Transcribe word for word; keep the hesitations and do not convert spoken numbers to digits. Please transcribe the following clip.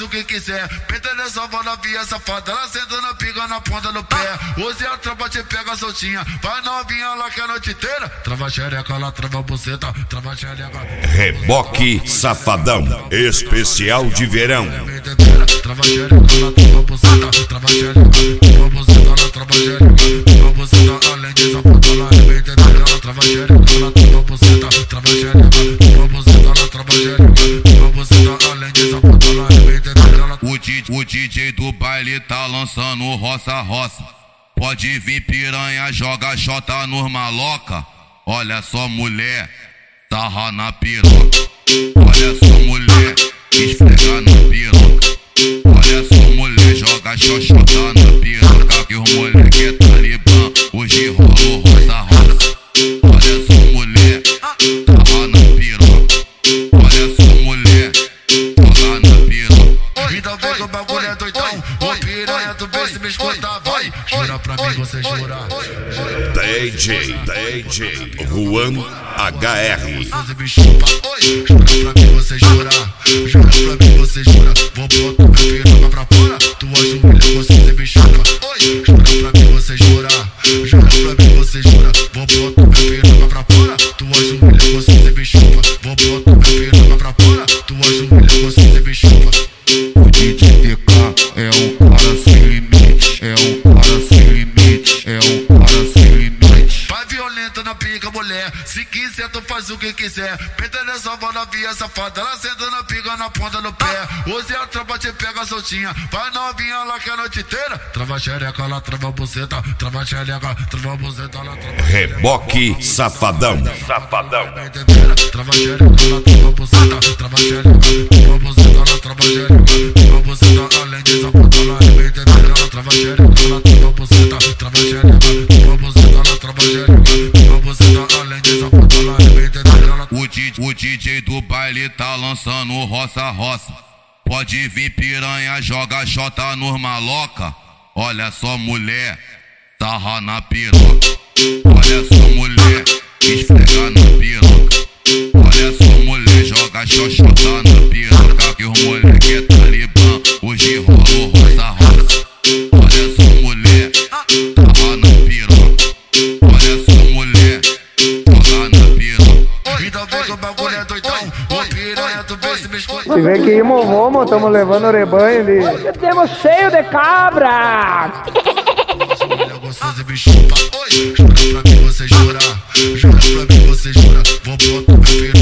faz o que quiser. Peita nessa bola via safada, ela senta na pica na ponta do pé. Hoje a tropa te pega soltinha, vai novinha lá que a noite inteira. Trava xereca, lá trava a buceta, trava xereca. Reboque Safadão, especial de verão. Trava xereca, lá trava a buceta, trava xereca, trava a buceta, lá trava xereca, trava a buceta, além de safada, lá arrebenta dela. Trava xereca, lá trava a buceta, trava xereca, trava a buceta, lá trava xereca, trava a buceta, além de safada, lá arrebenta dela. O D J, o D J do baile tá lançando roça roça. Pode vir piranha, joga xota nos maloca. Olha só mulher, sarra na piroca. Olha só mulher, esfrega na piroca. Olha só mulher, joga xoxota na piroca. Que os moleque é talibã, hoje rolou roça roça. Olha só mulher, sarra na piroca. Olha só mulher, joga na piroca. Então vem que o bagulho é doidão. Ô piranha, tu vê se me escutar, vai. Jura pra mim, você jura. D J, D J Juan H R. Você me chupa, jura pra mim, você jura. Jura pra mim, você jura. Vou botar minha piroca pra fora. Tua joelha, você me chupa. Jura pra mim, você jura. Jura pra mim, você jura. Vou botar minha piroca pra fora. Tua joelha, você me chupa. Vou botar minha piroca pra fora. Tua joelha, você me chupa. O D J T K é o cara sem limite, é o cara sem limite, é o cara sem limite. Vai violenta na pica, mulher. Se quiser, tu faz o que quiser. Peita nessa bola via safada, ela senta na pica na ponta do pé. Hoje a tropa te pega soltinha, vai novinha lá que a noite inteira. Trava xereca, lá trava a buceta, trava xereca, trava a buceta, lá trava. Reboque Safadão. Safadão. Trava xereca, lá trava a buceta, trava xereca, trava a buceta, lá trava xereca. Trava a buceta, além de safada, lá arrebenta dela. Trava xereca, lá trava a buceta, trava xereca, trava a buceta, lá trava xereca. Trava a buceta, além de safada, lá arrebenta dela. O D J, o D J do baile tá lançando roça roça. Pode vir piranha, joga xota nos maloca. Olha só mulher, sarra na piroca. Olha só mulher, esfrega na piroca. Olha só mulher, joga xoxota na piroca. Que os moleque é talibã, hoje rolou roça roça. Olha só mulher, sarra na piroca. Olha só mulher, joga na piroca. Então vem que o bagulho é doidão. Ô piranha, tu vê se me escuta. Se vem que Imo Romo, tamo levando o rebanho ali. Temos cheio de cabra. Você me chupa, jura pra mim, você jura. Jura pra mim, você jura. Vou botar minha piroca.